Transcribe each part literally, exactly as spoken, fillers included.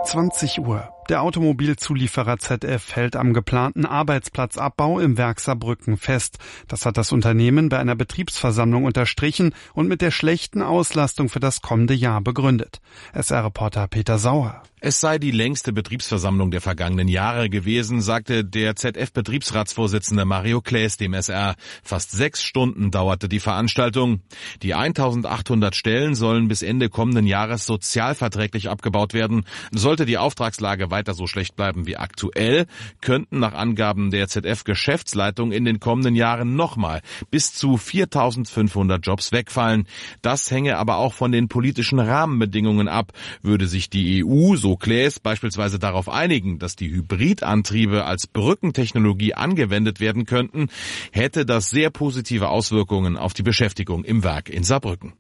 zwanzig Uhr. Der Automobilzulieferer Z F hält am geplanten Arbeitsplatzabbau im Werk Saarbrücken fest. Das hat das Unternehmen bei einer Betriebsversammlung unterstrichen und mit der schlechten Auslastung für das kommende Jahr begründet. S R-Reporter Peter Sauer. Es sei die längste Betriebsversammlung der vergangenen Jahre gewesen, sagte der Z F-Betriebsratsvorsitzende Mario Claes dem S R. Fast sechs Stunden dauerte die Veranstaltung. Die eintausendachthundert Stellen sollen bis Ende kommenden Jahres sozialverträglich abgebaut werden. Sollte die Auftragslage weiter so schlecht bleiben wie aktuell, könnten nach Angaben der Z F-Geschäftsleitung in den kommenden Jahren nochmal bis zu viertausendfünfhundert Jobs wegfallen. Das hänge aber auch von den politischen Rahmenbedingungen ab. Würde sich die E U, so Claes, beispielsweise darauf einigen, dass die Hybridantriebe als Brückentechnologie angewendet werden könnten, hätte das sehr positive Auswirkungen auf die Beschäftigung im Werk in Saarbrücken.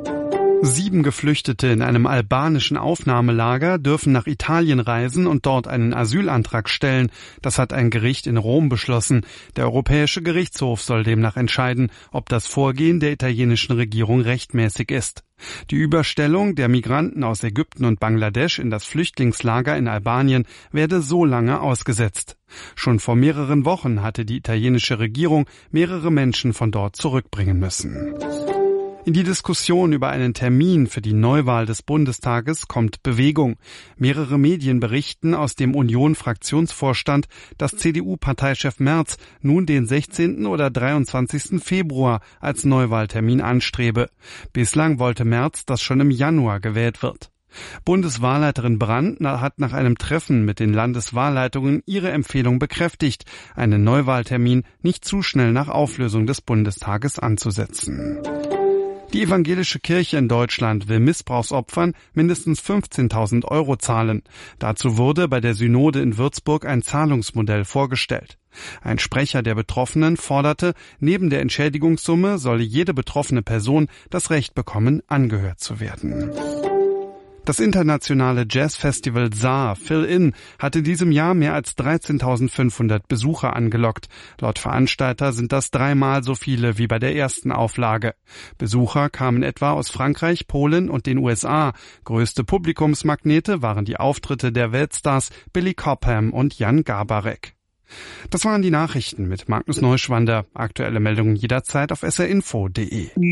Sieben Geflüchtete in einem albanischen Aufnahmelager dürfen nach Italien reisen und dort einen Asylantrag stellen. Das hat ein Gericht in Rom beschlossen. Der Europäische Gerichtshof soll demnach entscheiden, ob das Vorgehen der italienischen Regierung rechtmäßig ist. Die Überstellung der Migranten aus Ägypten und Bangladesch in das Flüchtlingslager in Albanien werde so lange ausgesetzt. Schon vor mehreren Wochen hatte die italienische Regierung mehrere Menschen von dort zurückbringen müssen. In die Diskussion über einen Termin für die Neuwahl des Bundestages kommt Bewegung. Mehrere Medien berichten aus dem Union-Fraktionsvorstand, dass C D U-Parteichef Merz nun den sechzehnten oder dreiundzwanzigsten Februar als Neuwahltermin anstrebe. Bislang wollte Merz, dass schon im Januar gewählt wird. Bundeswahlleiterin Brandt hat nach einem Treffen mit den Landeswahlleitungen ihre Empfehlung bekräftigt, einen Neuwahltermin nicht zu schnell nach Auflösung des Bundestages anzusetzen. Die evangelische Kirche in Deutschland will Missbrauchsopfern mindestens fünfzehntausend Euro zahlen. Dazu wurde bei der Synode in Würzburg ein Zahlungsmodell vorgestellt. Ein Sprecher der Betroffenen forderte, neben der Entschädigungssumme solle jede betroffene Person das Recht bekommen, angehört zu werden. Das internationale Jazzfestival Saar Fill-In hat in diesem Jahr mehr als dreizehntausendfünfhundert Besucher angelockt. Laut Veranstalter sind das dreimal so viele wie bei der ersten Auflage. Besucher kamen etwa aus Frankreich, Polen und den U S A. Größte Publikumsmagnete waren die Auftritte der Weltstars Billy Cobham und Jan Garbarek. Das waren die Nachrichten mit Magnus Neuschwander. Aktuelle Meldungen jederzeit auf s r info punkt d e.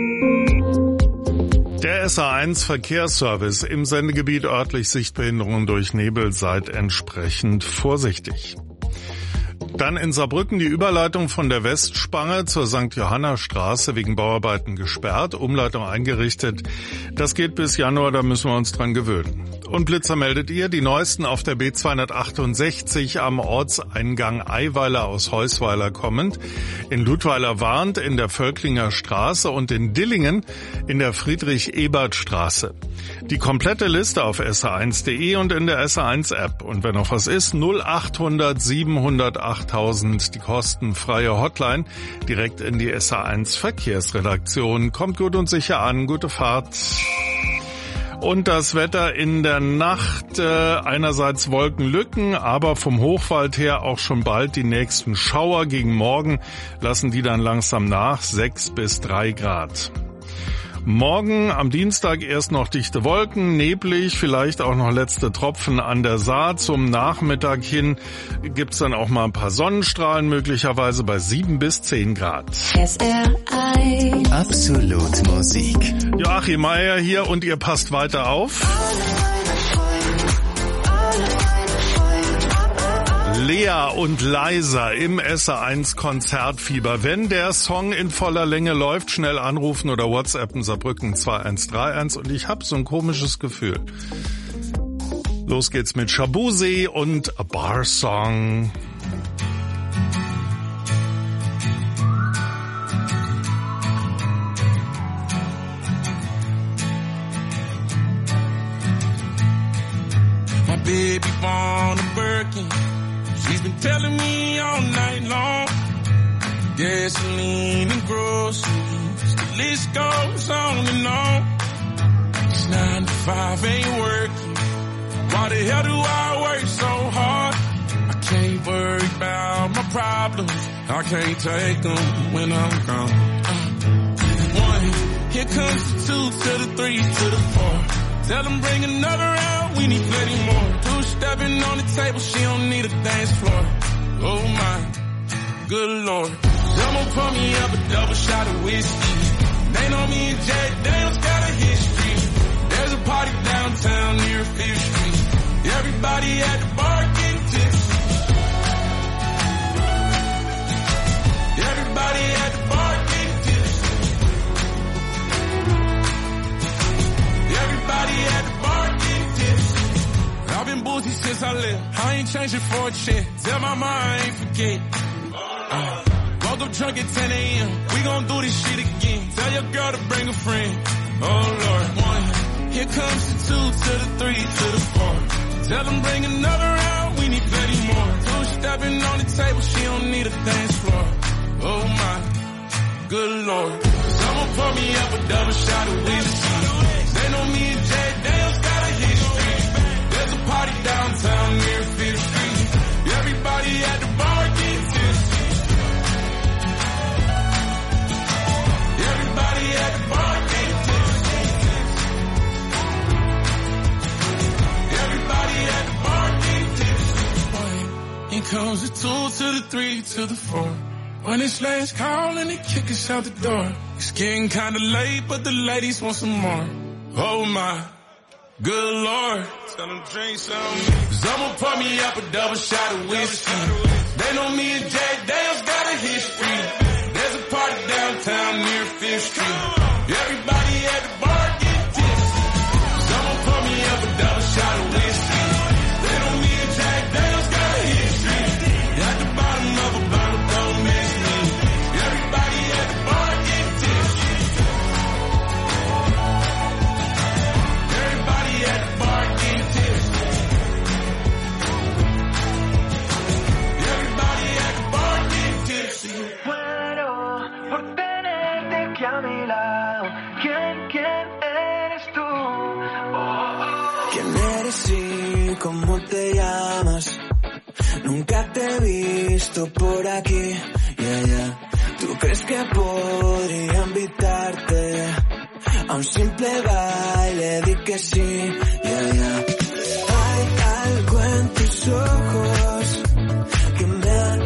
Der S A eins Verkehrsservice im Sendegebiet örtlich Sichtbehinderungen durch Nebel, seid entsprechend vorsichtig. Dann in Saarbrücken die Überleitung von der Westspange zur Sankt Johanna Straße wegen Bauarbeiten gesperrt, Umleitung eingerichtet. Das geht bis Januar, da müssen wir uns dran gewöhnen. Und Blitzer meldet ihr, die neuesten auf der B zweihundertachtundsechzig am Ortseingang Eiweiler aus Heusweiler kommend. In Ludweiler warnt in der Völklinger Straße und in Dillingen in der Friedrich-Ebert-Straße. Die komplette Liste auf s a eins punkt d e und in der S A eins App. Und wenn noch was ist, null achthundert siebenhundert achttausend, die kostenfreie Hotline, direkt in die S A eins Verkehrsredaktion. Kommt gut und sicher an, gute Fahrt. Und das Wetter in der Nacht, äh, einerseits Wolkenlücken, aber vom Hochwald her auch schon bald die nächsten Schauer. Gegen Morgen lassen die dann langsam nach, sechs bis drei Grad. Morgen am Dienstag erst noch dichte Wolken, neblig, vielleicht auch noch letzte Tropfen an der Saar. Zum Nachmittag hin gibt's dann auch mal ein paar Sonnenstrahlen, möglicherweise bei sieben bis zehn Grad. S R eins Absolut Musik. Joachim Meier hier und ihr passt weiter auf. Lea und Leiser im S A eins Konzertfieber. Wenn der Song in voller Länge läuft, schnell anrufen oder WhatsAppen Saarbrücken zwei eins drei eins und ich hab so ein komisches Gefühl. Los geht's mit Shabuzi und A Bar Song. My baby born a Birkin. She's been telling me all night long, gasoline and groceries, the list goes on and on. It's nine to five ain't working. Why the hell do I work so hard? I can't worry about my problems. I can't take them when I'm gone. Uh, one, here comes the two to the three to the four. Tell them bring another round. around, we need plenty more. Two stepping on the table, she don't need a dance floor. Oh my, good lord. Someone pour me up a double shot of whiskey. They know me and Jack Daniels got a history. There's a party downtown near Fifth Street. Everybody at the bar getting tipsy. Everybody at the bar getting tipsy. Everybody at the bar getting tipsy. I've been boozy since I left. I ain't changing for a check. Tell my mom I ain't forget. Uh, woke up drunk at ten a.m. We gon' do this shit again. Tell your girl to bring a friend. Oh Lord, one. Here comes the two to the three to the four. Tell them bring another round. We need plenty more. Two stepping on the table. She don't need a dance floor. Oh my, good lord. Someone pour me up a double shot of whiskey. They know me and Jack Daniels got a history. There's a party downtown near Fifth Street. Everybody at the bar getting tipsy. Everybody at the bar getting tipsy. Everybody at the bar getting tipsy. Here comes the two to the three to the four. When it's last call and they kick us out the door. It's getting kinda late, but the ladies want some more. Oh my, good lord. Tell them drink some. Someone pour me up a double shot of whiskey. They know me and Jack Daniels got a history. There's a party downtown near Fifth Street. Everybody at the bar getting tipsy. Someone pour me up a double shot of whiskey. They know me and Jack Daniels got a history. At the bottom of a bottle, don't miss me. Everybody at the bar getting tipsy. Everybody at the bar getting tipsy. Everybody at the bar getting tipsy. Muero por tenerte aquí a mi lado. ¿Quién, quién eres tú? Oh, oh. ¿Quién eres y cómo te llamas? Nunca te he visto por aquí, yeah, yeah. ¿Tú crees que podría invitarte a un simple baile? Di que sí, yeah, yeah. Hay algo en tus ojos que me han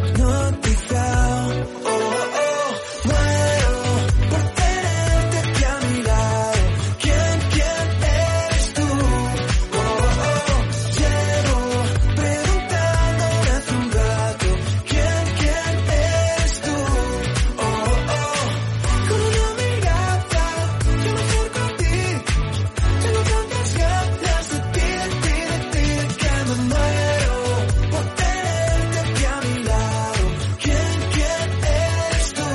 hipnotizado. Oh, oh, muero por tenerte aquí a mi lado. ¿Quién, quién eres tú? Oh, oh, llevo preguntándome hace un rato. ¿Quién, quién eres tú? Oh, oh, con una mirada yo me acerco a ti. Tengo tantas ganas de ti, de ti, de ti, que me muero por tenerte aquí a mi lado. ¿Quién, quién eres tú?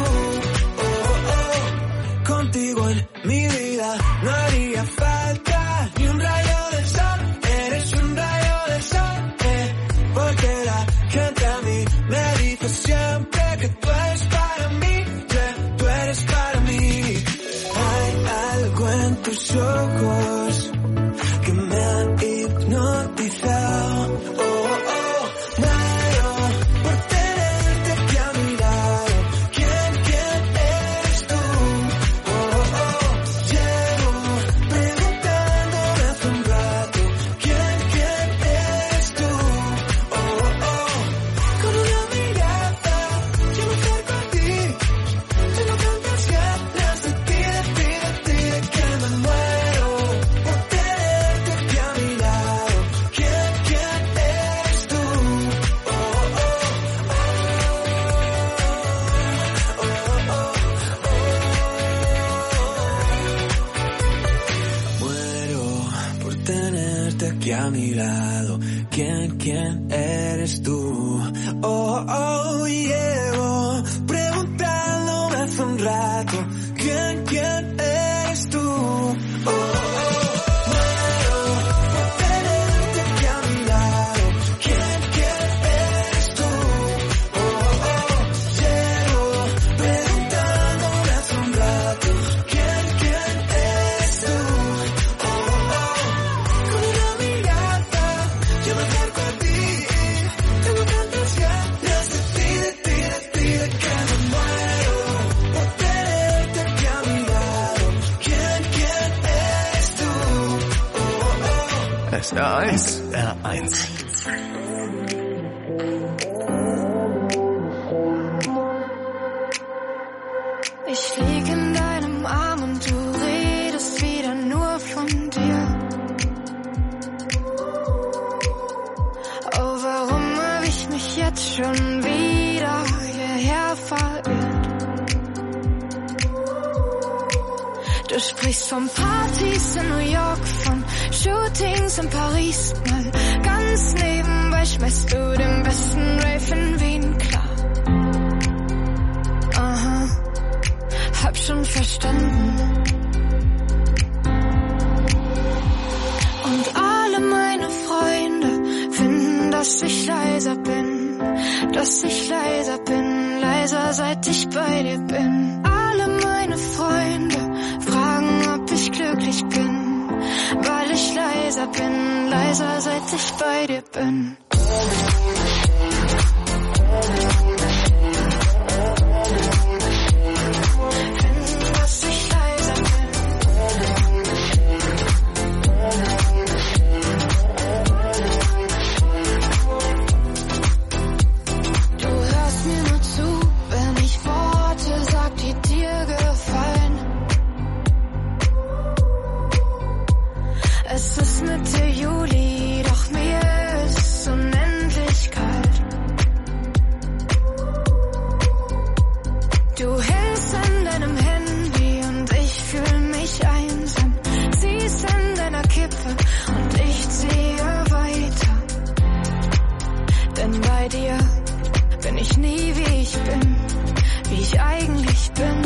Oh, oh, contigo en mi vida no haría falta ni un rayo del sol. Eres un rayo del sol, eh, porque la gente a mí me dice siempre que tú eres para mí, yeah, tú eres para mí. Hay algo en tus ojos que me han hipnotizado. Oh, oh, muero por tenerte aquí a mi lado. ¿Quién, quién eres tú? Oh, oh, llevo preguntándome hace un rato. ¿Quién, quién eres tú? Oh, oh, con una mirada yo me acerco a ti. Tengo tantas ganas de ti, de ti, de ti, que me muero por tenerte aquí a mi lado. ¿Quién, quién eres tú? Oh, oh, oh, oh, oh. Muero por tenerte aquí a mi lado. ¿Quién, quién eres tú? Oh, oh, llevo preguntándome hace un rato. ¿Quién, quién eres tú? Oh, oh, muero por tenerte aquí a mi lado. ¿Quién, quién eres tú? Oh, oh, llevo preguntándome hace un rato. ¿Quién, quién eres tú? Oh, oh, con una mirada yo me acerco a ti. Tengo tantas ganas de ti, de ti, de ti, de que me muero por tenerte aquí a mi lado. S R eins. S R eins. Ich lieg in deinem Arm und du redest wieder nur von dir. Oh, warum hab ich mich jetzt schon wieder hierher verirrt? Du sprichst von Partys in New York, von Shootings in Paris. Mal ganz nebenbei schmeißt du den besten Rave in Wien klar. Aha, hab schon verstanden. Und alle meine Freunde finden, dass ich leiser bin, dass ich leiser bin, leiser seit ich bei dir bin. Alle meine Freunde fragen, ob ich glücklich bin, weil ich leiser bin, leiser seit ich bei dir bin. Finden, dass ich leiser bin. Du hörst mir nur zu, wenn ich Worte sag, die dir gefallen. Es ist Mitte Juli, doch mir ist unendlich kalt. Du hältst an deinem Handy und ich fühl mich einsam. Ziehst an deiner Kippe und ich ziehe weiter. Denn bei dir bin ich nie wie ich bin, wie ich eigentlich bin.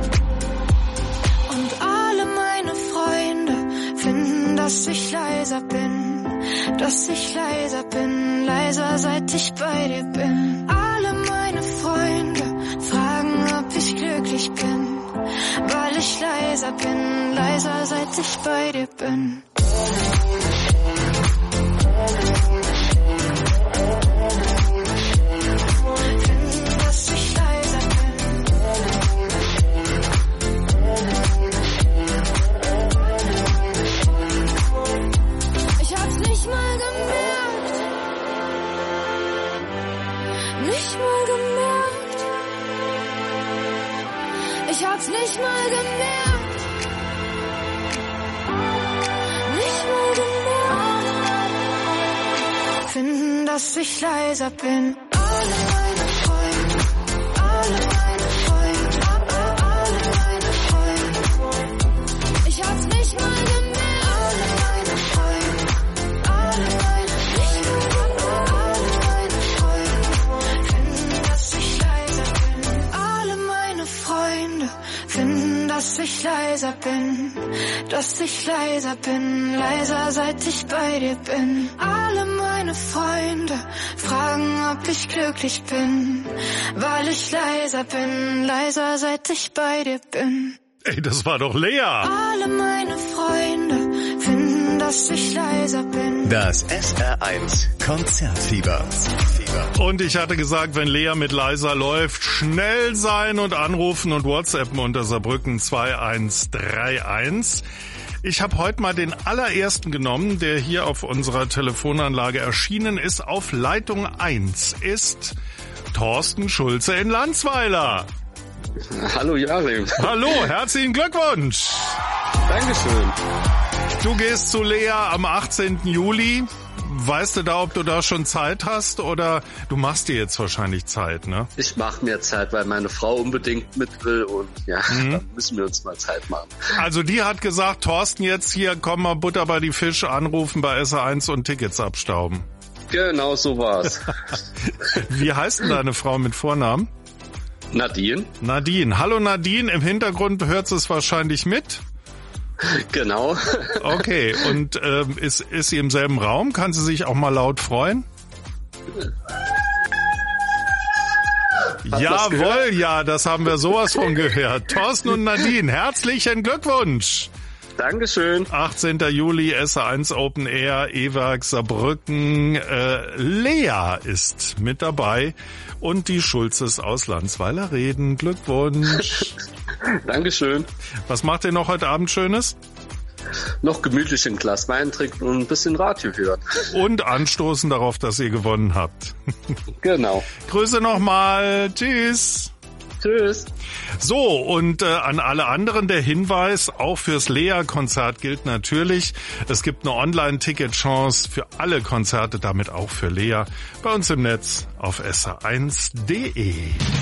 Und alle meine Freunde finden, dass ich leiser bin, dass ich leiser bin, leiser seit ich bei dir bin. Alle meine Freunde fragen, ob ich glücklich bin, weil ich leiser bin, leiser seit ich bei dir bin. Finden, dass ich leiser bin. Ich hab's nicht mal gemerkt, nicht mal gemerkt. Ich hab's nicht mal gemerkt, nicht mal gemerkt. Finden, dass ich leiser bin. Alle meine Freunde, alle meine Freunde, alle meine Freunde. Ich hab's nicht mal gemerkt. Alle meine Freunde, alle meine, nicht mal gemerkt. Alle meine Freunde finden, dass ich leiser bin. Alle meine Freunde finden, dass ich leiser bin, dass ich leiser bin, leiser seit ich bei dir bin. Alle meine Freunde fragen, ob ich glücklich bin, weil ich leiser bin, leiser seit ich bei dir bin. Ey, das war doch Lea. Alle meine Freunde finden, dass ich leiser bin. Das S R eins Konzertfieber. Und ich hatte gesagt, wenn Lea mit leiser läuft, schnell sein und anrufen und WhatsAppen unter Saarbrücken zwei eins drei eins. Ich habe heute mal den allerersten genommen, der hier auf unserer Telefonanlage erschienen ist. Auf Leitung eins ist Thorsten Schulze in Landsweiler. Hallo Joachim. Hallo, herzlichen Glückwunsch. Dankeschön. Du gehst zu Lea am achtzehnten Juli. Weißt du da, ob du da schon Zeit hast oder du machst dir jetzt wahrscheinlich Zeit, ne? Ich mache mir Zeit, weil meine Frau unbedingt mit will und ja, Mhm. dann müssen wir uns mal Zeit machen. Also die hat gesagt, Thorsten, jetzt hier, komm mal Butter bei die Fische, anrufen bei S R eins und Tickets abstauben. Genau so war's. Wie heißt denn deine Frau mit Vornamen? Nadine? Nadine. Hallo Nadine, im Hintergrund hört sie es wahrscheinlich mit. Genau. Okay, und ähm, ist, ist sie im selben Raum? Kann sie sich auch mal laut freuen? Hat Jawohl, ja, das haben wir sowas von gehört. Thorsten und Nadine, herzlichen Glückwunsch. Dankeschön. achtzehnten Juli, S R eins Open Air, E-Werk Saarbrücken. Äh, Lea ist mit dabei und die Schulzes aus Landsweiler reden. Glückwunsch. Dankeschön. Was macht ihr noch heute Abend Schönes? noch gemütlich ein Glas Wein trinken und ein bisschen Radio hören. Und anstoßen darauf, dass ihr gewonnen habt. Genau. Grüße nochmal. Tschüss. Tschüss. So, und äh, an alle anderen der Hinweis, auch fürs Lea-Konzert gilt natürlich, es gibt eine Online-Ticket-Chance für alle Konzerte, damit auch für Lea, bei uns im Netz auf S R eins punkt de.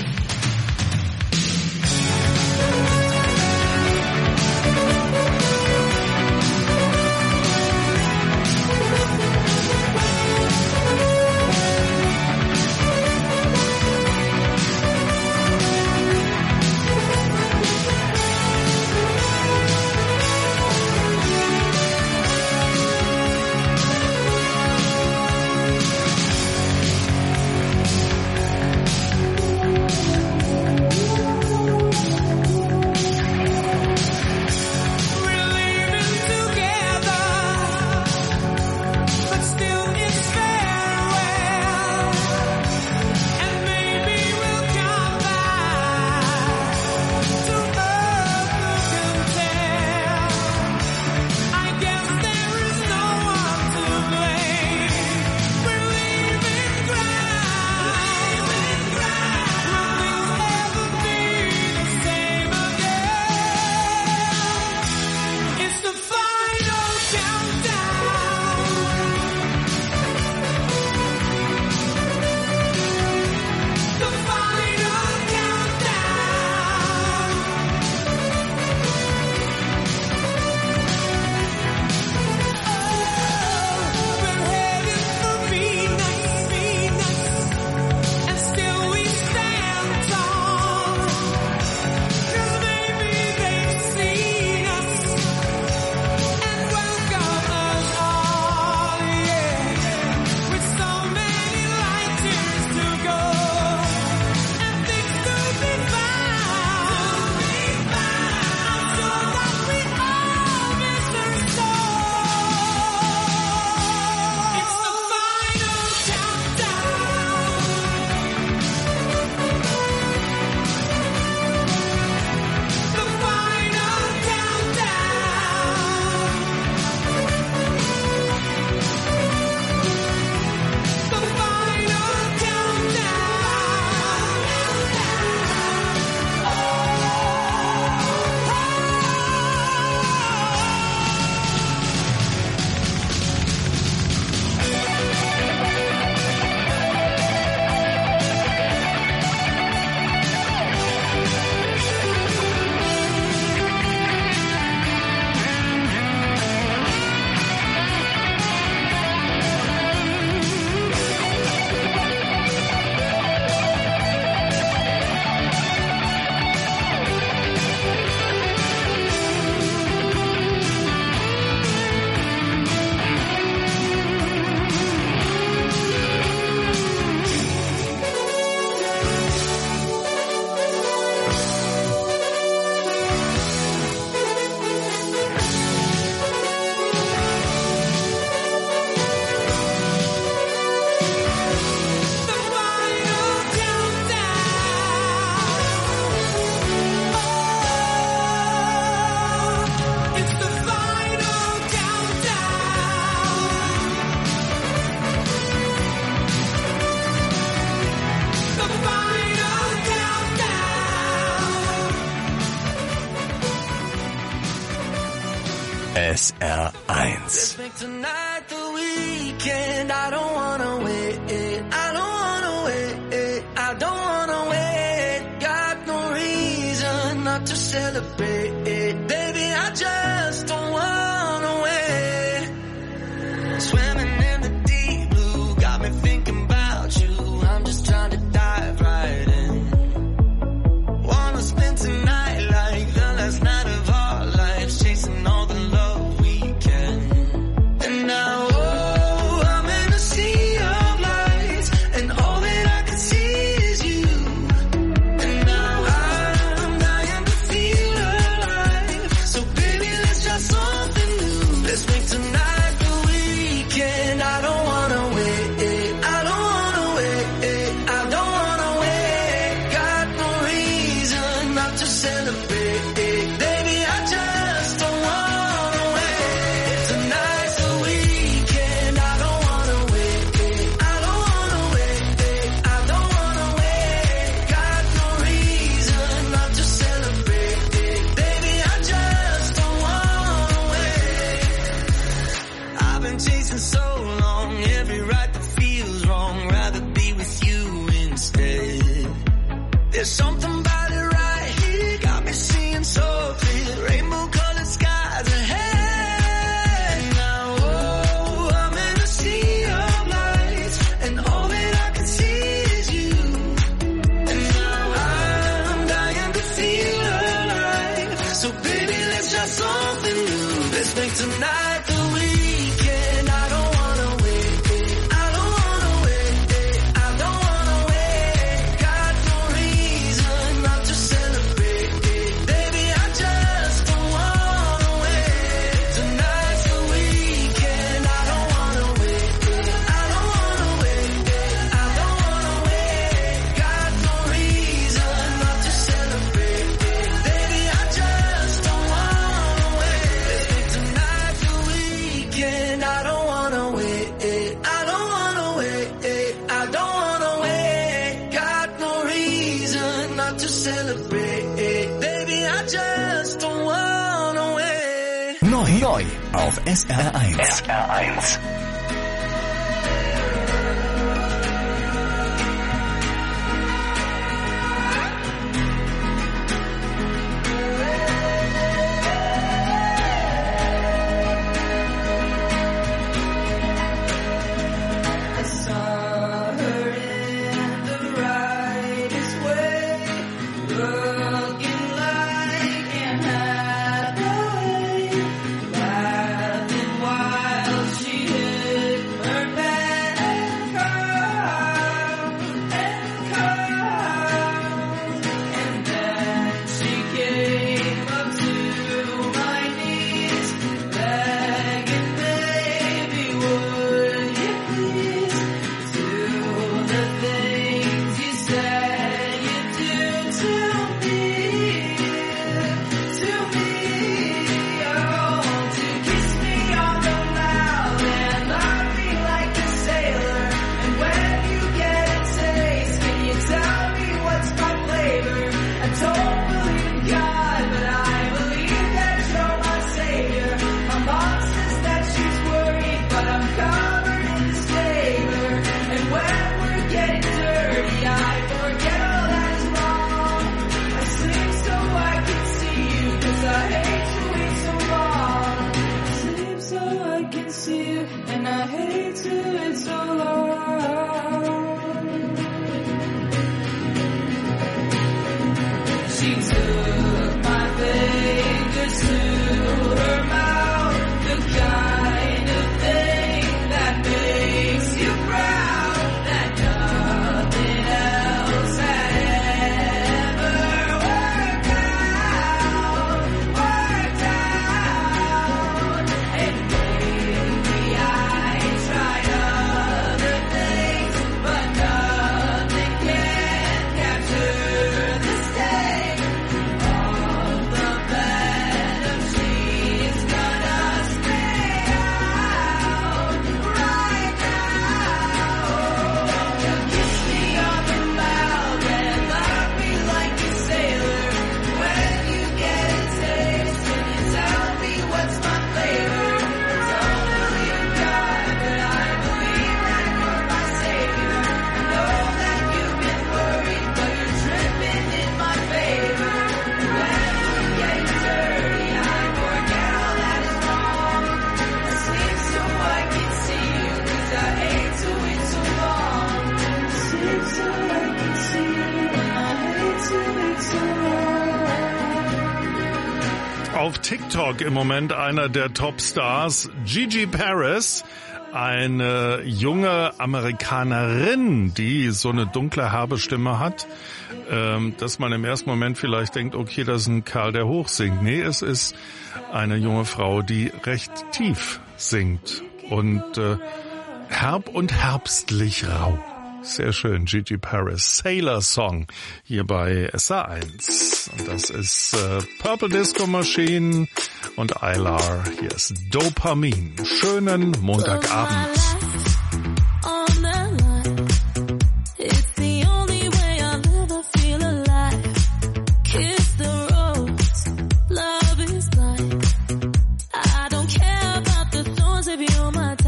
S R eins. Now I've been chasing so long, every right that feels wrong, rather be with you instead. There's something about it right here, got me seeing so clear, rainbow colored skies ahead. Now, oh, I'm in a sea of lights, and all that I can see is you. And now I'm dying to feel alive, so baby, let's try something new. Let's make tonight the weekend. I don't wanna wait, I don't wanna wait, I don't wanna wait. Got no reason not to celebrate, baby, I just don't wanna wait. Tonight's the weekend. I don't wanna wait, I don't wanna wait, I don't wanna wait. Got no reason not to celebrate, baby, I just don't wanna wait. Tonight's the weekend. I don't wanna wait, I don't wanna wait, I don't wanna wait. Got no reason not to celebrate, baby, I just don't wanna wait. Neu, neu auf S R eins. S R eins. I saw her in the rightest way, looking like Anne Hathaway, laughing while she hit her bed and cried, and cried. And then she came up to my knees, begging, baby, would you please do the things you said you'd do to me, to me. Oh, to kiss me on the mouth and love me like a sailor. And when you get a taste, can you tell me what's my flavor? I don't believe in God, but I believe that you're my savior. My mom says that she's worried, but I'm covered in disfavor. And when we're getting dirty, I forget all that is wrong. I sleep so I can see you, 'cause I hate to wait so long. I sleep so I can see you, and I hate to wait so long. She took my fingers to her mouth, the kind of thing that makes you proud, that nothing else had ever worked out, worked out. And maybe I tried other things, but nothing can capture the sting of the venom she's gonna spit out right now. Kiss me on the mouth and love me like a sailor. When you get a taste, can you tell me what's my flavor? Don't believe in God, but I believe that you're my savior. I know that you've been worried, but you're tripping in my favor. When we're getting dirty, I forget all that is wrong. I sleep so I can see you, 'cause I hate to wait so long. I sleep so I can see you, and I hate to wait so long. Auf TikTok im Moment einer der Topstars, Gigi Paris, eine junge Amerikanerin, die so eine dunkle, herbe Stimme hat, ähm, dass man im ersten Moment vielleicht denkt, okay, das ist ein Kerl, der hoch singt. Nee, es ist eine junge Frau, die recht tief singt und äh, herb und herbstlich rau. Sehr schön, Gigi Paris, Sailor Song hier bei S R eins. Und das ist äh, Purple Disco Machine und Aylar. Hier ist Dopamin. Schönen Montagabend. Love is blind. I don't care about the thorns if you're my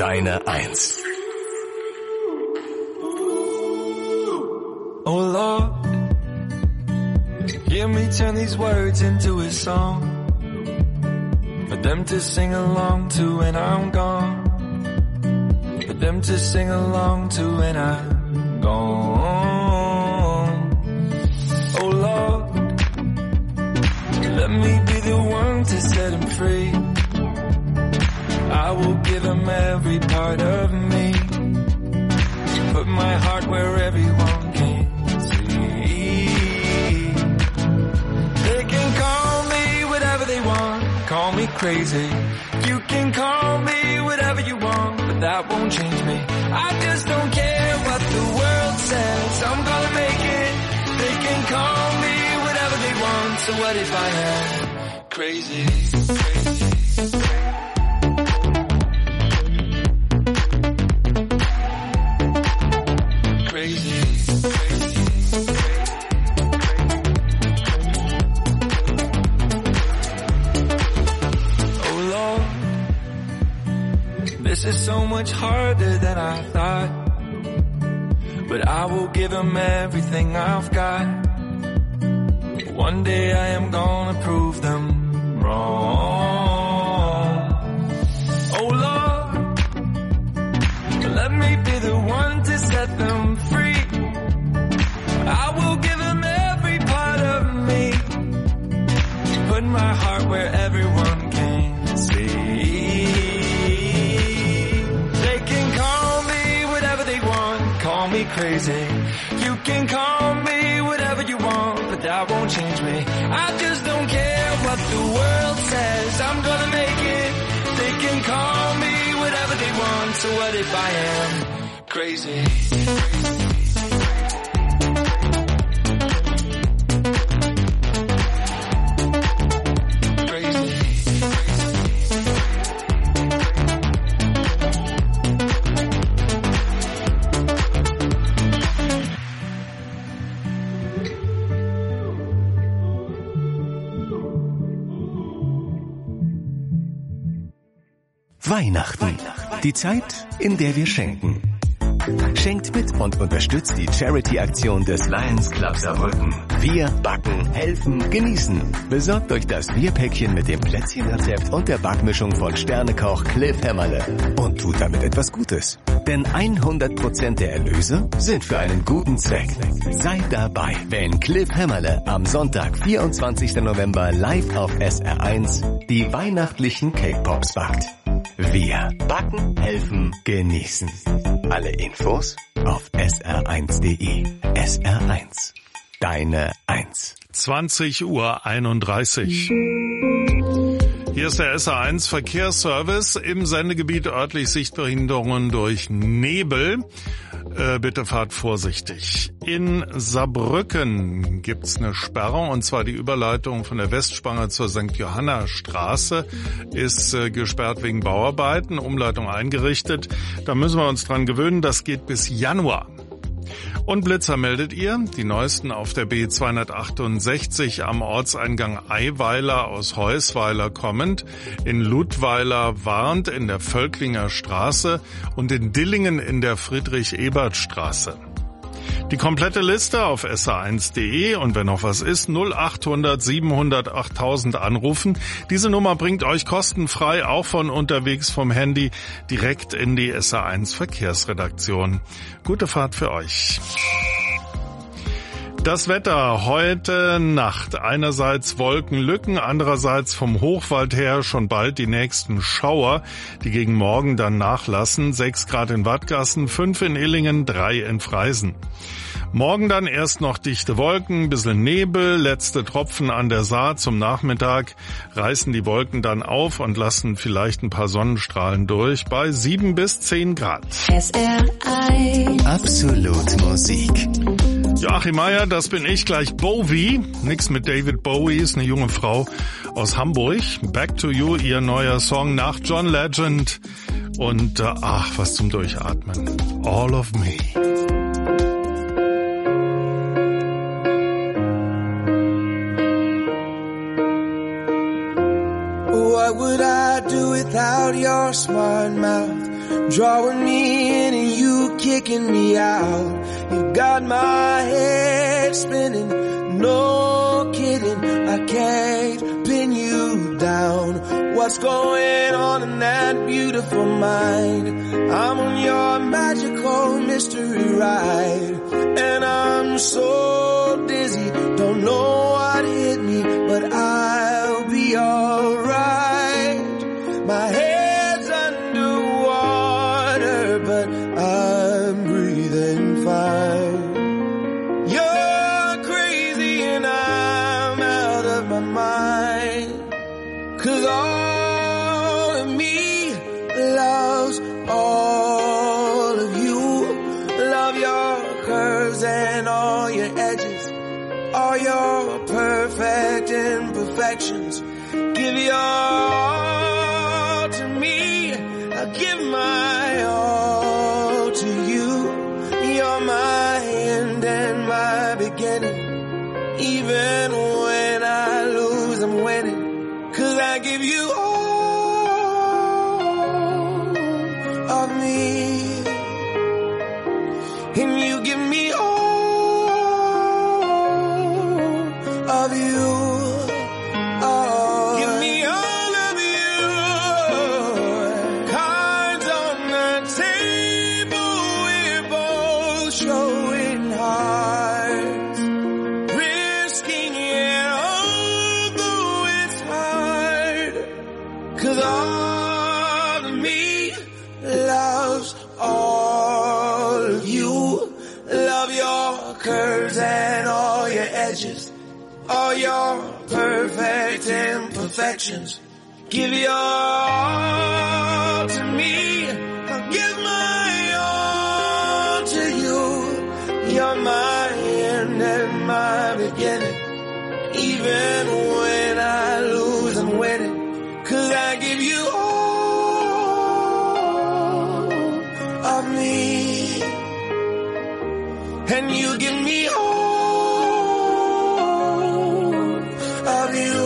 Deine Eins. Oh Lord, hear me turn these words into a song for them to sing along to when I'm gone, for them to sing along to when I'm gone. Oh Lord, let me be the one to set them free. I will give them every part of me, put my heart where everyone can see. They can call me whatever they want, call me crazy. You can call me whatever you want, but that won't change me. I just don't care what the world says, I'm gonna make it. They can call me whatever they want, so what if I am crazy? Crazy. This is so much harder than I thought, but I will give them everything I've got. One day I am gonna prove them wrong. Oh Lord, let me be the one to set them free. I will give them every part of me, put my heart where everyone can see. Call me crazy, you can call me whatever you want, but that won't change me. I just don't care what the world says, I'm gonna make it. They can call me whatever they want, so what if I am crazy? Weihnachten. Die Zeit, in der wir schenken. Schenkt mit und unterstützt die Charity-Aktion des Lions Club Saarbrücken. Wir backen, helfen, genießen. Besorgt euch das Bierpäckchen mit dem Plätzchenrezept und der Backmischung von Sternekoch Cliff Hämmerle und tut damit etwas Gutes. Denn hundert Prozent der Erlöse sind für einen guten Zweck. Sei dabei, wenn Cliff Hämmerle am Sonntag, vierundzwanzigsten November live auf S R eins die weihnachtlichen Cake Pops backt. Wir backen, helfen, genießen. Alle Infos auf S R eins punkt de. S R eins. Deine Eins. zwanzig Uhr einunddreißig. Hier ist der S R eins Verkehrsservice im Sendegebiet örtlich Sichtbehinderungen durch Nebel. Äh, bitte fahrt vorsichtig. In Saarbrücken gibt's eine Sperrung, und zwar die Überleitung von der Westspange zur Sankt Johanna Straße ist äh, gesperrt wegen Bauarbeiten, Umleitung eingerichtet. Da müssen wir uns dran gewöhnen, das geht bis Januar. Und Blitzer meldet ihr, die neuesten auf der B zweihundertachtundsechzig am Ortseingang Eiweiler aus Heusweiler kommend, in Ludweiler warnt in der Völklinger Straße und in Dillingen in der Friedrich-Ebert-Straße. Die komplette Liste auf S R eins punkt de, und wenn noch was ist, null achthundert siebenhundert achttausend anrufen. Diese Nummer bringt euch kostenfrei auch von unterwegs vom Handy direkt in die S R eins Verkehrsredaktion. Gute Fahrt für euch. Das Wetter heute Nacht. Einerseits Wolkenlücken, andererseits vom Hochwald her schon bald die nächsten Schauer, die gegen morgen dann nachlassen. sechs Grad in Wattgassen, fünf in Illingen, drei in Freisen. Morgen dann erst noch dichte Wolken, bisschen Nebel, letzte Tropfen an der Saar zum Nachmittag, reißen die Wolken dann auf und lassen vielleicht ein paar Sonnenstrahlen durch bei sieben bis zehn Grad. S R eins. Absolut Musik. Joachim Meier, das bin ich, gleich Bowie. Nix mit David Bowie, ist eine junge Frau aus Hamburg. Back to You, ihr neuer Song nach John Legend. Und äh, ach, was zum Durchatmen. All of Me. What would I do without your smart mouth? drawing me in and you kicking me out. You got my head spinning, no kidding, I can't pin you down. What's going on in that beautiful mind? I'm on your magical mystery ride, and I'm so dizzy, don't know what hit me, but I'll be alright. My head's underwater, but I'm breathing fine. You're crazy and I'm out of my mind, 'cause all of me loves all of you. Love your curves and all your edges, all your perfect imperfections. Give your all to me, I give my all to you. You're my end and my beginning. Even when I lose, I'm winning, 'cause I give you all of me, and you give me all of you. Oh, give me all of you. Cards on the table, we're both showing hearts, risking it although it's hard, 'cause all of me loves all of you. Love your curves and all your edges, all your perfect imperfections. Give your all to me, I'll give my all to you. You're my end and my beginning. Even when I lose, I'm winning, 'cause I give you all of me, and you give me all of you.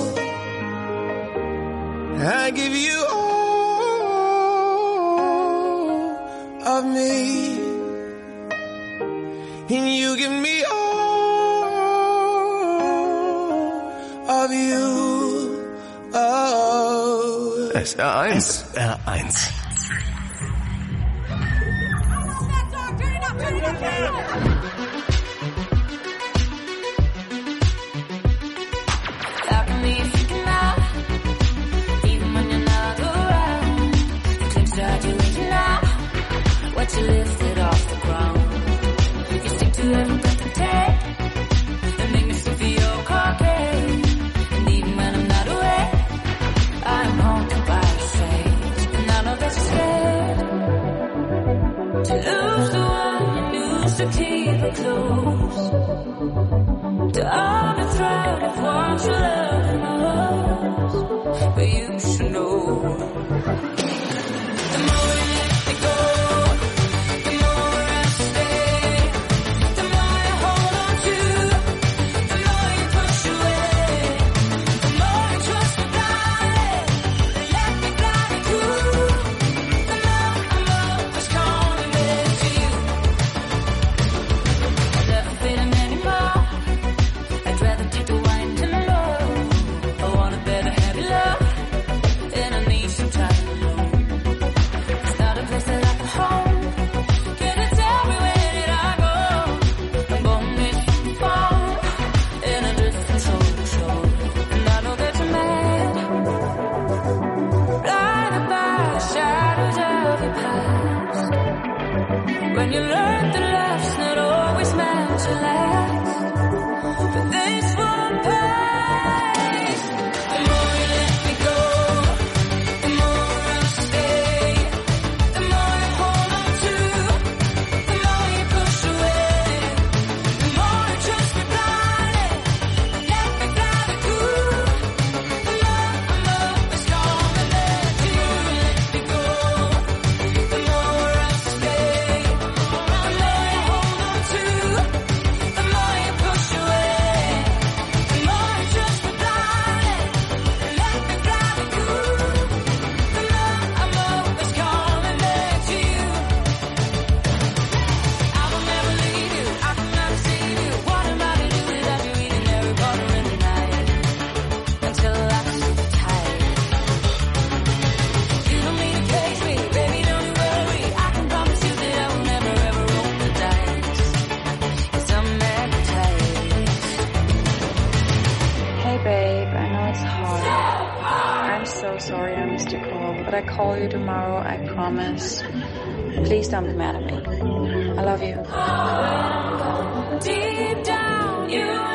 I give you all of me, and you give me all of you. Oh. S R eins. S R eins. You lift it off the ground. You stick to every breath you take, and make me feel cocaine. And even when I'm not awake, I'm haunted by your face. And I know that you're scared to lose the one you used to keep it close. To underthrow if once you love the most. But you should know, the more you let me go, when you learn that life's not always meant to last, but this won't pass. The more you let me go, the more I'll stay. The more you hold on to, the more you push away. The more you trust me blindly, let me fly the cool. The more our love is gonna let you let me go. The more I'll stay. The more you hold on to, the more you push away. The more I call you tomorrow, I promise. Please don't be mad at me. I love you. Deep down, you know.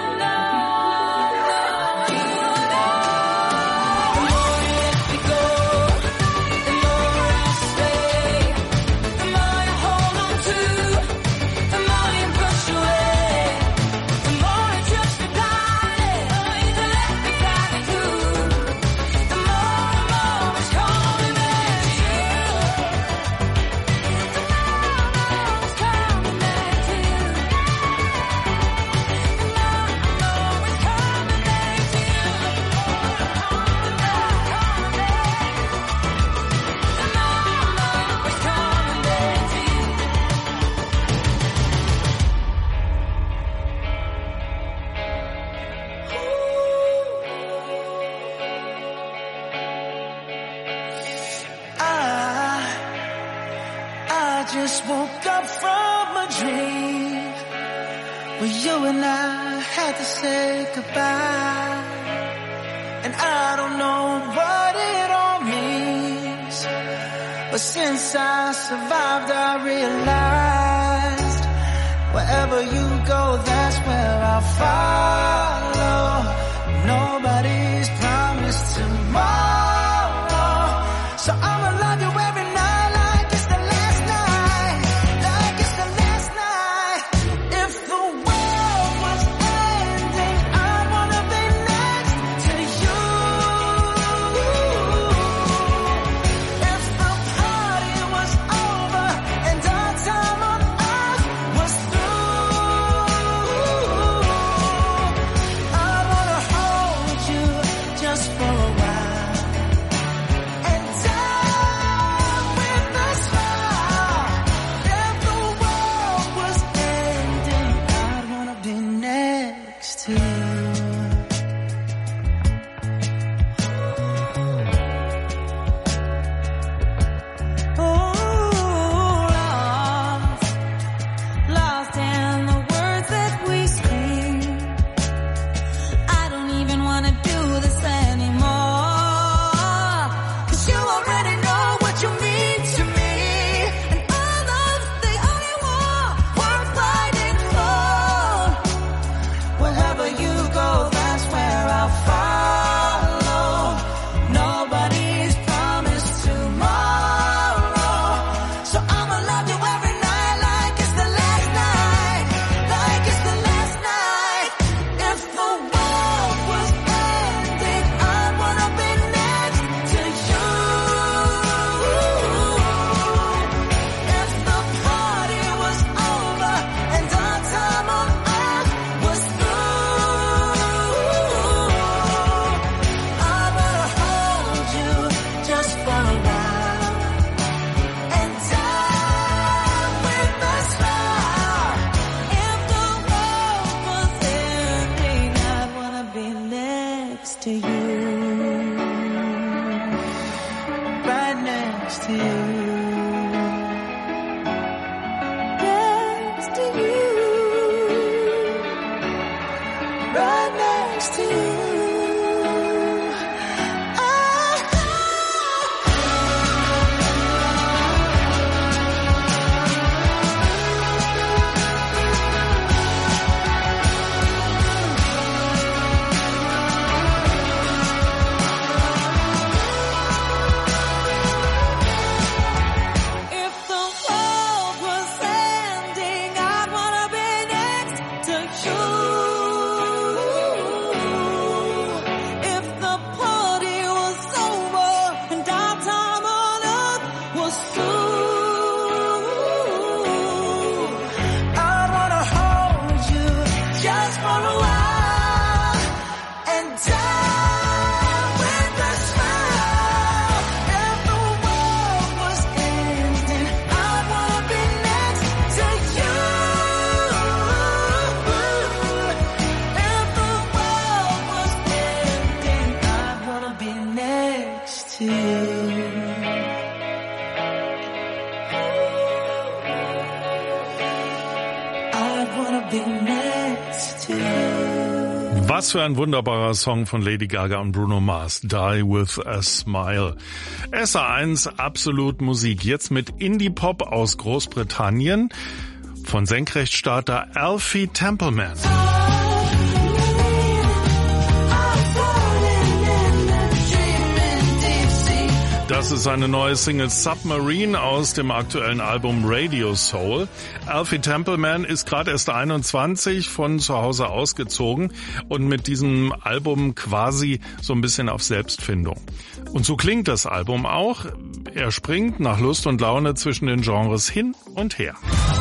Just woke up from a dream where you and I had to say goodbye, and I don't know what it all means, but since I survived I realized wherever you go, that's where I'll follow. Nobody's promised tomorrow, so I'ma love you every night. Was für ein wunderbarer Song von Lady Gaga und Bruno Mars. Die with a Smile. S A eins Absolut Musik. Jetzt mit Indie-Pop aus Großbritannien von Senkrechtstarter Alfie Templeman. Das ist eine neue Single Submarine aus dem aktuellen Album Radio Soul. Alfie Templeman ist gerade erst einundzwanzig, von zu Hause ausgezogen und mit diesem Album quasi so ein bisschen auf Selbstfindung. Und so klingt das Album auch. Er springt nach Lust und Laune zwischen den Genres hin und her.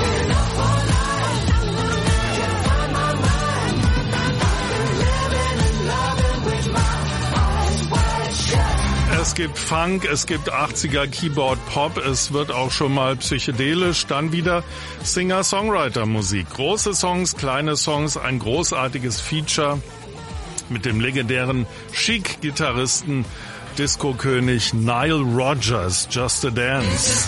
Es gibt Funk, es gibt achtziger Keyboard-Pop, es wird auch schon mal psychedelisch, dann wieder Singer-Songwriter-Musik. Große Songs, kleine Songs, ein großartiges Feature mit dem legendären Chic-Gitarristen, Disco-König Nile Rodgers, Just a Dance.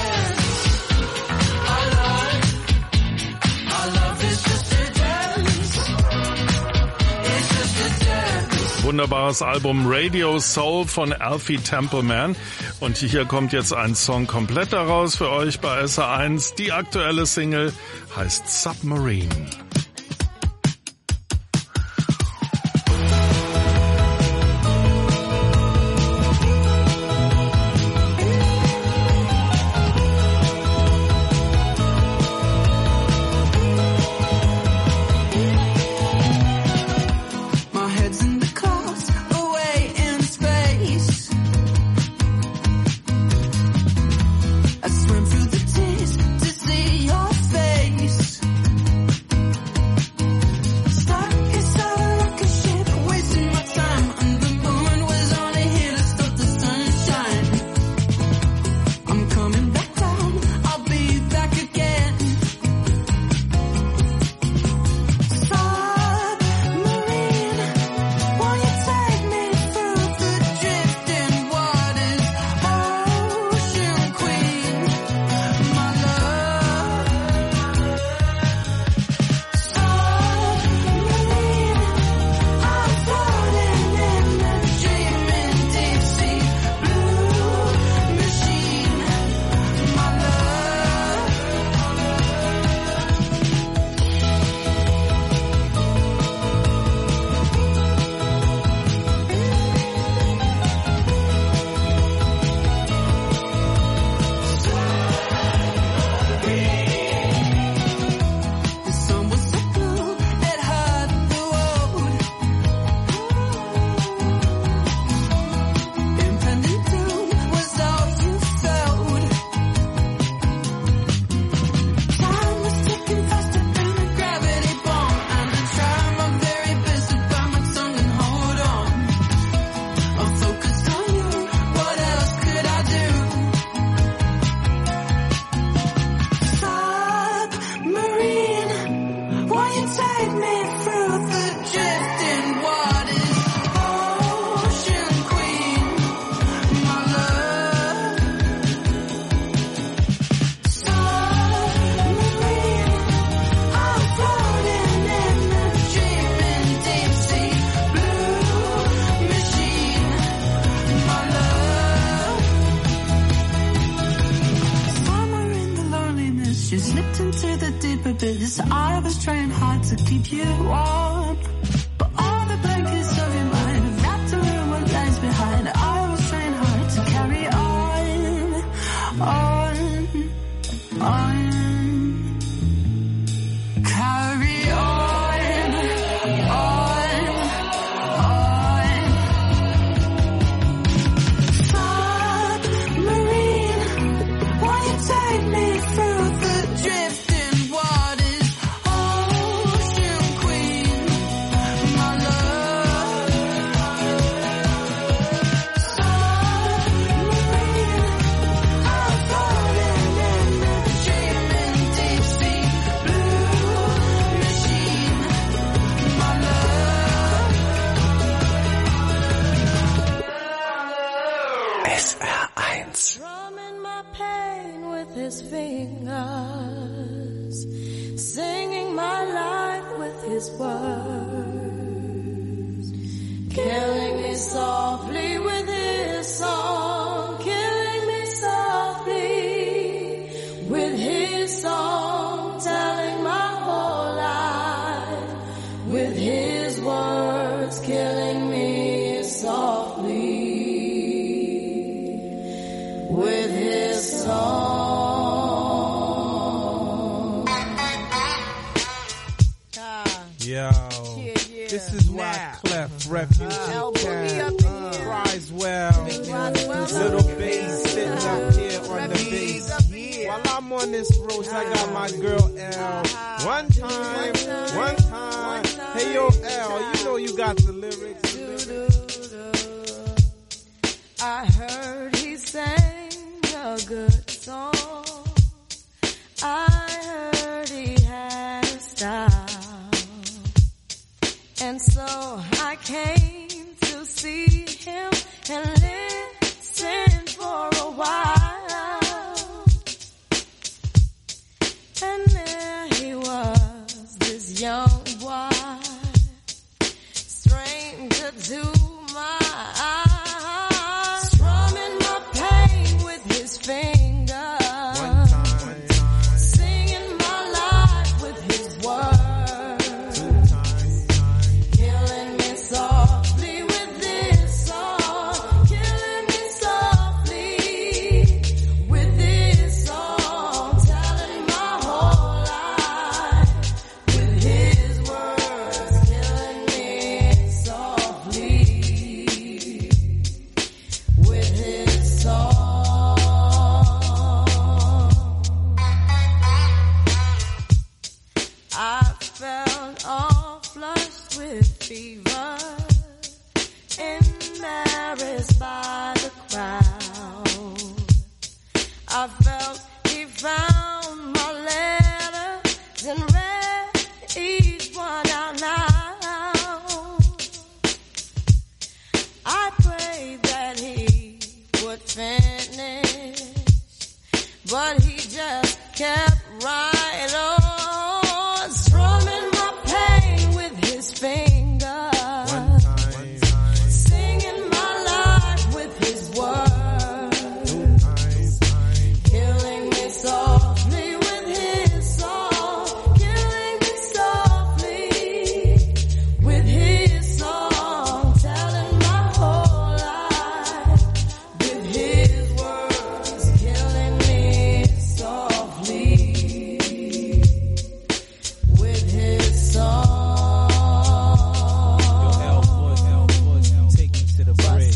Wunderbares Album Radio Soul von Alfie Templeman. Und hier kommt jetzt ein Song komplett daraus für euch bei S A eins. Die aktuelle Single heißt Submarine. Singing my life with his words. killing me softly with his song, killing me softly with his song, telling my whole life with his words, killing me softly with his song. Yo, this is why Clef, Refugee Camp, Risewell, Little Bass sitting up here on the bass. While I'm on this road, I got my girl L. One time, one time. Hey yo L, you know you got the lyrics. I heard he sang a good song. I heard he had a style. And so I came to see him and listen for a while. And there he was, this young boy, stranger to my eyes, strumming my pain with his fingers, one time, one time. Singing my life with his words, two times, time. Killing me softly with this song, killing me softly with this song, telling my whole life with his words, killing me softly with his song. I felt all flushed with fever, embarrassed by the crowd. I felt he found my letters and read each one out loud. I prayed that he would finish, but he just kept right on, strumming my pain with his fingers, one time, singing my life with his words, two times, killing me softly with his song, killing me softly with his song, telling my whole life with his words, killing me softly with his song. Take you to the bridge.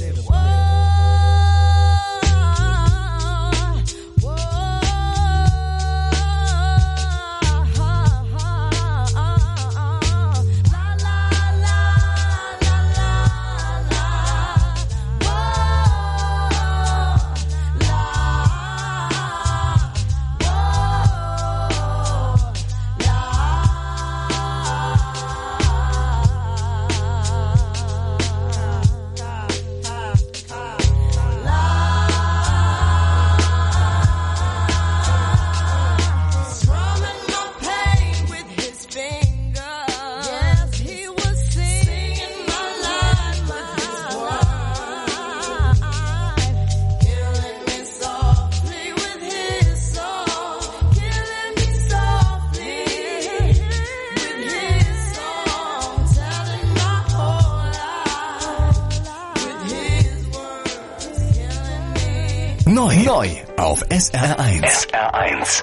Strumming my pain with his fingers. Yes, he was singing my life with his words, killing me softly with his song, killing me softly with his song, telling my whole life with his words, killing me. Neu, neu auf S R eins. S R eins.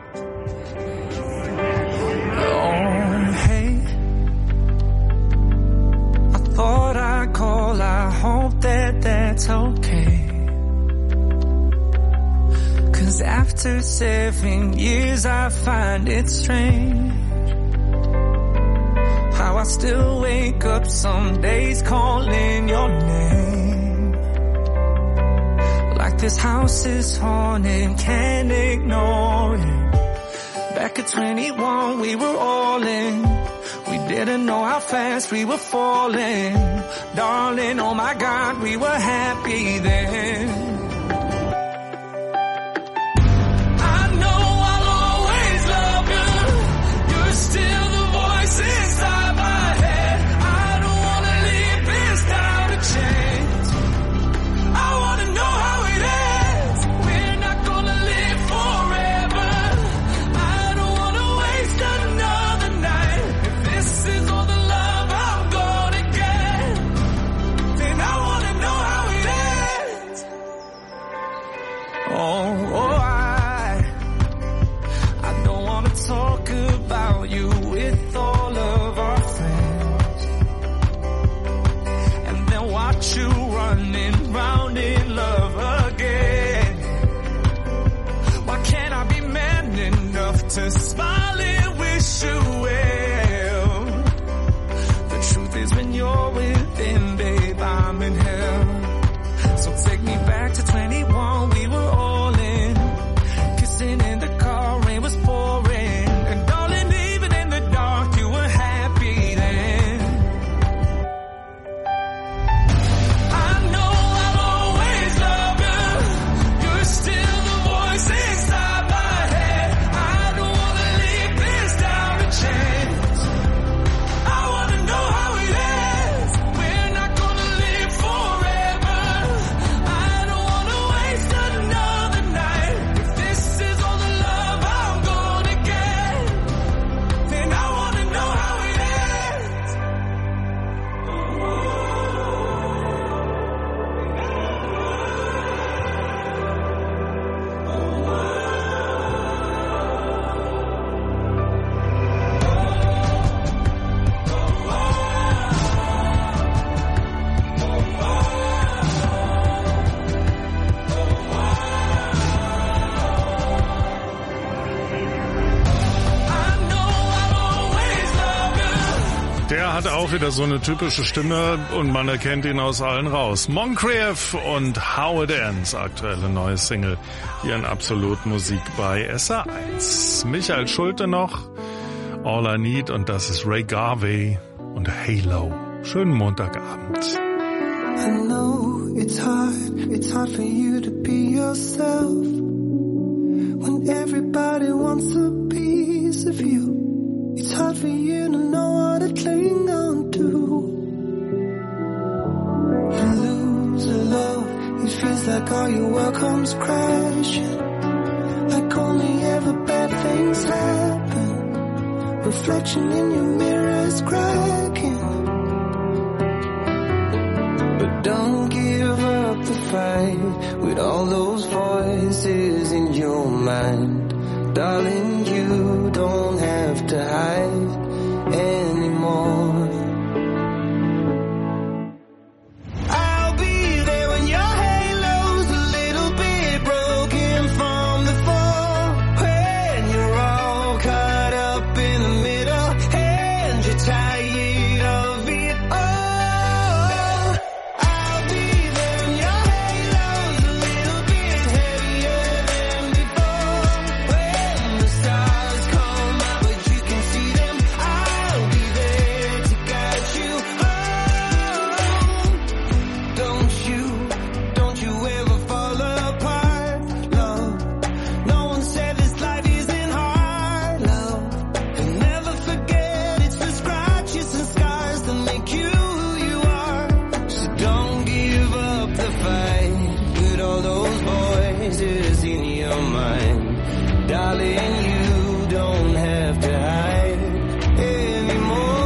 Oh, hey, I thought I'd call, I hope that that's okay. Cause after seven years I find it strange how I still wake up some days calling your name. Like this house is haunted, can't ignore it. Back at twenty-one, we were all in. We didn't know how fast we were falling. Darling, oh my God, we were happy then. I know I'll always love you. You're still the voice inside my head. I don't wanna leave this time. Der hat auch wieder so eine typische Stimme und man erkennt ihn aus allen raus. Moncrief und How It Ends, aktuelle neue Single. Hier in Absolut Musik bei S R eins. Michael Schulte noch, All I Need, und das ist Ray Garvey und Halo. Schönen Montagabend. I know it's hard, it's hard for you to be yourself when everybody wants a piece of you. It's hard for you to know what to cling on to. You lose a love, it feels like all your world comes crashing, like only ever bad things happen. Reflection in your mirror is cracking, but don't give up the fight with all those voices in your mind. Darling, you don't have to hide anymore. I'll be there when your halo's a little bit broken from the fall, when you're all caught up in the middle and you're tired of it all. I'll be there when your halo's a little bit heavier than before, when the stars come out but you can see them. I'll be there to guide you home. Don't you, don't you ever fall apart, love. No one said this life isn't hard, love. And never forget it's the scratches and scars that make you who you are. So don't give up the fight with all those voices in your mind. Darling, you don't have to hide anymore.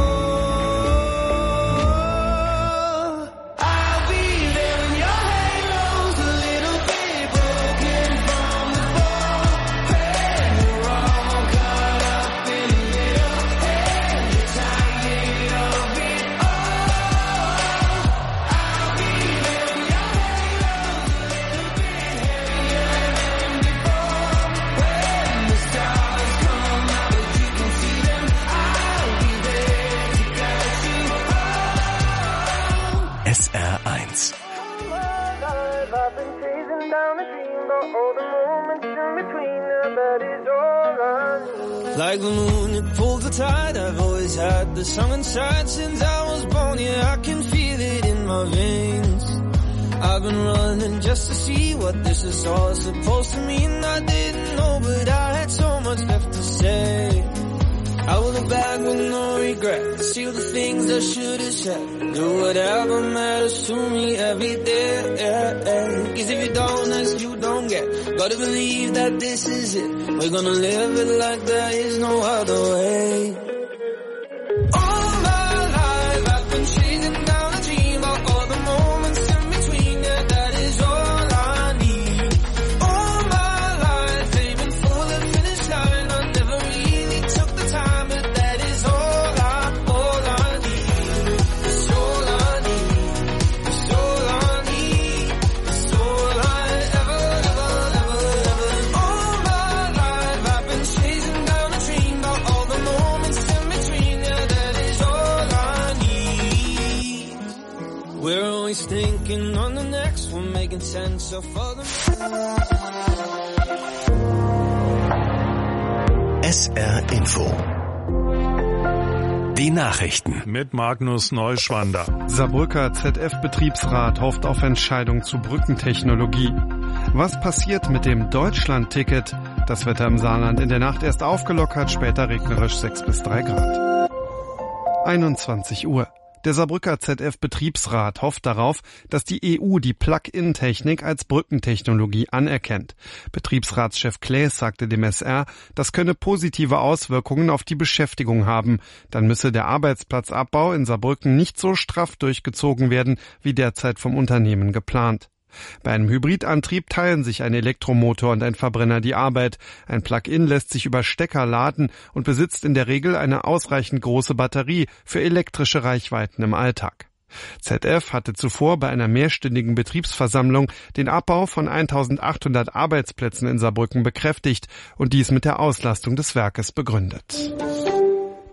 I'll be there when your halo's a little bit broken from the fall, when you're all caught up in the middle and you're tired of it all. I'll be there when your halo's a little bit heavier than before, when the stars come out but you can see them. I'll be there to guide you home. S R eins. I've been chasing down a dream, but all the moments in between, that is all I need. Like the moon, it pulls the tide. I've always had the song inside since I was born. Yeah, I can feel it in my veins. I've been running just to see what this is all supposed to mean. I didn't know, but I had so much left to say. I will look back with no regret, see all the things I should have said, do whatever matters to me every day. Cause if you don't ask, you don't get. Gotta believe that this is it. We're gonna live it like there is no other way. All my life I've been chasing down a dream, but all the moments in between, yeah, that is all I need. All my life aiming for the finish line, I never really took the time, but that is all I, all I need. It's all I need. It's all I need. It's all I ever, ever, ever, ever. All my life I've been chasing down a dream, but all the moments in between, yeah, that is all I need. We're always thinking on the next one, making sense of all the... S R Info. Die Nachrichten. Mit Magnus Neuschwander. Saarbrücker Z F-Betriebsrat hofft auf Entscheidung zu Brückentechnologie. Was passiert mit dem Deutschland-Ticket? Das Wetter im Saarland in der Nacht erst aufgelockert, später regnerisch sechs bis drei Grad. einundzwanzig Uhr. Der Saarbrücker Z F-Betriebsrat hofft darauf, dass die E U die Plug-in-Technik als Brückentechnologie anerkennt. Betriebsratschef Claes sagte dem S R, das könne positive Auswirkungen auf die Beschäftigung haben. Dann müsse der Arbeitsplatzabbau in Saarbrücken nicht so straff durchgezogen werden, wie derzeit vom Unternehmen geplant. Bei einem Hybridantrieb teilen sich ein Elektromotor und ein Verbrenner die Arbeit. Ein Plug-in lässt sich über Stecker laden und besitzt in der Regel eine ausreichend große Batterie für elektrische Reichweiten im Alltag. Z F hatte zuvor bei einer mehrstündigen Betriebsversammlung den Abbau von eintausendachthundert Arbeitsplätzen in Saarbrücken bekräftigt und dies mit der Auslastung des Werkes begründet.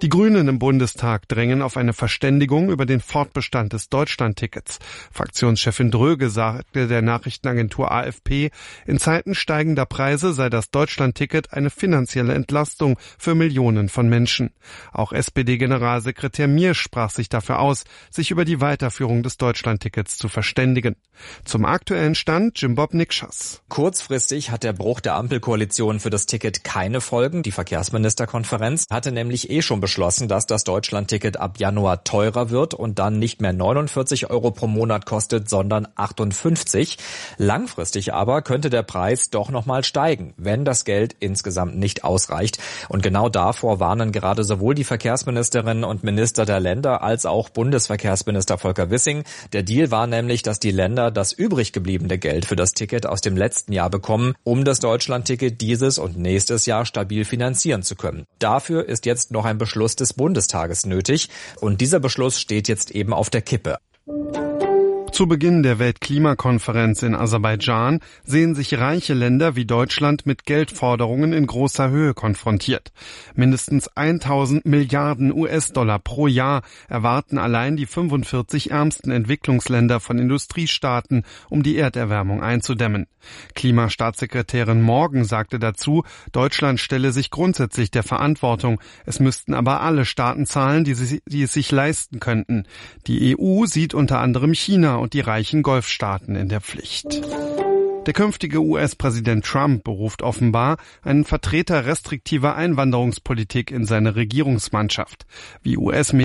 Die Grünen im Bundestag drängen auf eine Verständigung über den Fortbestand des Deutschlandtickets. Fraktionschefin Dröge sagte der Nachrichtenagentur A F P, in Zeiten steigender Preise sei das Deutschlandticket eine finanzielle Entlastung für Millionen von Menschen. Auch S P D-Generalsekretär Miersch sprach sich dafür aus, sich über die Weiterführung des Deutschlandtickets zu verständigen. Zum aktuellen Stand Jim-Bob Nikschas. Kurzfristig hat der Bruch der Ampelkoalition für das Ticket keine Folgen. Die Verkehrsministerkonferenz hatte nämlich eh schon beschlossen, dass das Deutschlandticket ab Januar teurer wird und dann nicht mehr neunundvierzig Euro pro Monat kostet, sondern achtundfünfzig. Langfristig aber könnte der Preis doch nochmal steigen, wenn das Geld insgesamt nicht ausreicht. Und genau davor warnen gerade sowohl die Verkehrsministerinnen und Minister der Länder als auch Bundesverkehrsminister Volker Wissing. Der Deal war nämlich, dass die Länder das übrig gebliebene Geld für das Ticket aus dem letzten Jahr bekommen, um das Deutschlandticket dieses und nächstes Jahr stabil finanzieren zu können. Dafür ist jetzt noch ein Beschluss des Bundestages nötig und dieser Beschluss steht jetzt eben auf der Kippe. Zu Beginn der Weltklimakonferenz in Aserbaidschan sehen sich reiche Länder wie Deutschland mit Geldforderungen in großer Höhe konfrontiert. Mindestens tausend Milliarden U S-Dollar pro Jahr erwarten allein die fünfundvierzig ärmsten Entwicklungsländer von Industriestaaten, um die Erderwärmung einzudämmen. Klimastaatssekretärin Morgan sagte dazu, Deutschland stelle sich grundsätzlich der Verantwortung. Es müssten aber alle Staaten zahlen, die, sie, die es sich leisten könnten. Die E U sieht unter anderem China und die reichen Golfstaaten in der Pflicht. Der künftige U S-Präsident Trump beruft offenbar einen Vertreter restriktiver Einwanderungspolitik in seine Regierungsmannschaft. Wie U S